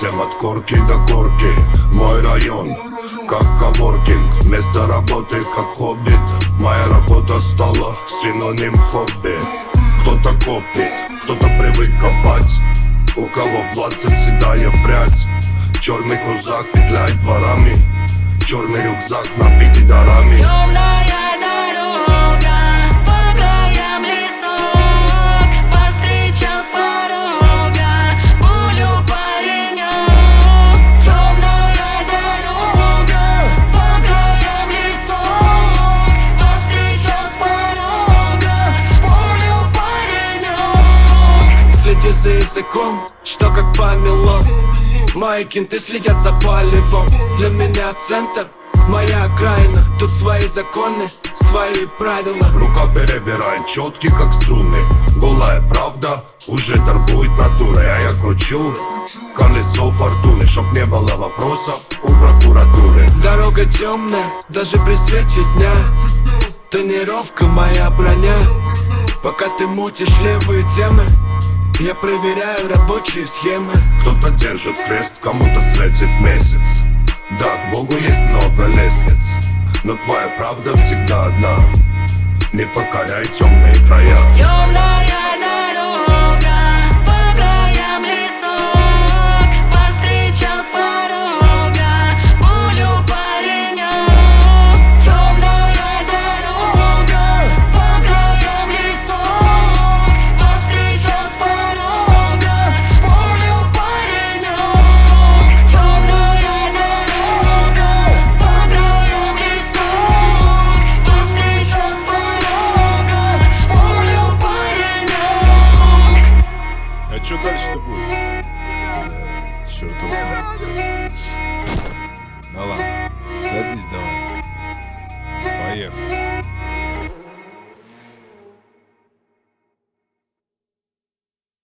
всем от корки до корки. Мой район, как коворкинг, место работы, как хоббит. Моя работа стала синоним хобби. Кто-то копит, кто-то привык копать, у кого в 20 седая прядь. Черный крузак петляет дворами, черный рюкзак набитый дарами. Темная дорога, по краям лесок, повстречал с порога пулю паренек. Темная дорога, по краям лесок, повстречал с порога пулю паренек. Следи за языком, что как помело. Мои кенты следят за поливом. Для меня центр, моя окраина. Тут свои законы, свои правила. Рука перебирает четки, как струны. Голая правда уже торгует натурой. А я кручу колесо фортуны, чтоб не было вопросов у прокуратуры. Дорога темная, даже при свете дня. Тонировка моя броня. Пока ты мутишь левые темы, я проверяю рабочие схемы. Кто-то держит крест, кому-то светит месяц. Да, к Богу есть много лестниц, но твоя правда всегда одна. Не покоряй темные края. Темная дорога, по краям лесок, повстречал с порога пулю паренек. Темная дорога, по краям лесок, повстречал с порога пулю паренек. Темная дорога, по краям лесок, повстречал с порога пулю паренек. А чё дальше-то будет? Черт его знает. Ну ладно, садись давай. Поехали.